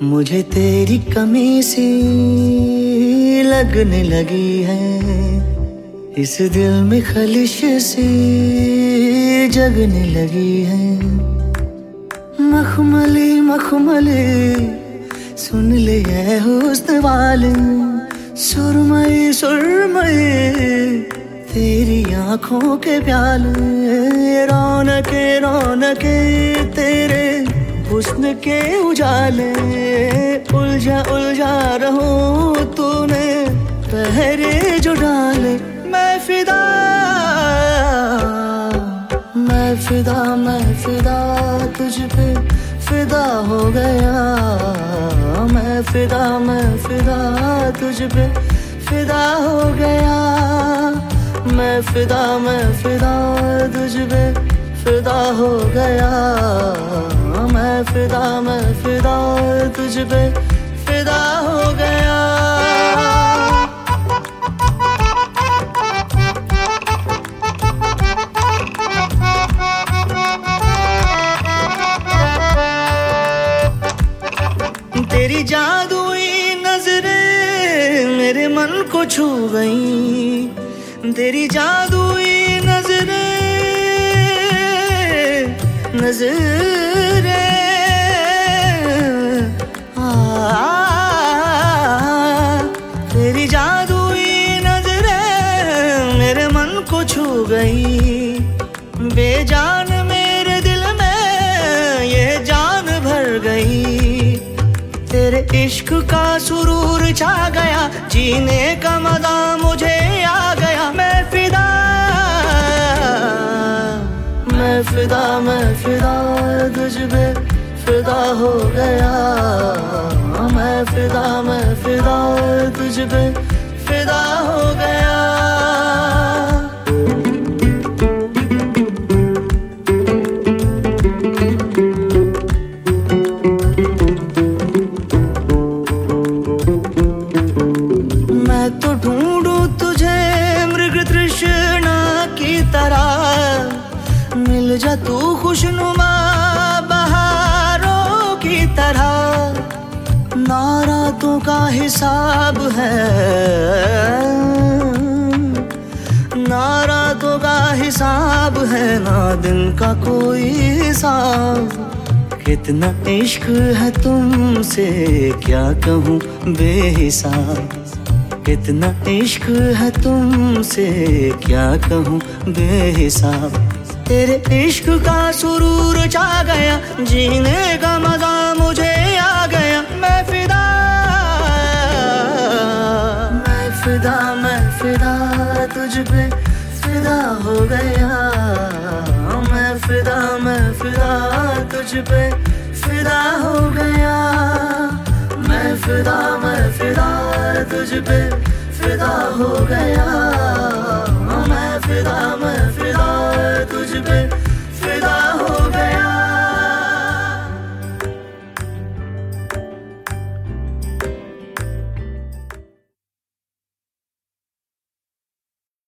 मुझे तेरी कमी सी लगने लगी है, इस दिल में खलिश सी जगने लगी है। मखमली मखमली सुन ले है हुस्न वाले, सुरमई सुरमई तेरी आंखों के प्याले, रौनके रौनके तेरे हुस्न के उजाले। उलझा उलझा रहूं तूने पहरे जो डाले। मैं फिदा मैं फिदा तुझ पे फिदा हो गया। मैं फिदा तुझ पे फिदा हो गया। मैं फिदा तुझ पे फिदा हो गया। मैं फिदा तुझ पे फिदा हो गया। तेरी जादुई नजरें मेरे मन को छू गई। तेरी जादुई नजरें तेरी जादुई नजरें मेरे मन को छू गई। बेजान मेरे दिल में ये जान भर गई। तेरे इश्क का सुरूर छा गया, जीने का मजा मुझे आ गया। मैं फिदा तुझ पे फिदा हो गया। मैं फिदा तुझ पे फिदा हो गया। मैं तो ढूंढूं तुझे मृग तृष्णा की तरह, मिल जा तू खुशनुमा बहारों की तरह। ना रातों का हिसाब है, ना रातों का हिसाब है, ना दिन का कोई हिसाब। कितना इश्क है तुमसे क्या कहूँ बेहिसाब। कितना इश्क है तुमसे क्या कहूँ बेहिसाब। तेरे इश्क का सुरूर छा गया, जीने का मजा मुझे आ गया। मैं फिदा तुझ पे फिदा हो गया। मैं फिदा तुझ पे फिदा हो गया। मैं फिदा तुझ पे फिदा हो गया।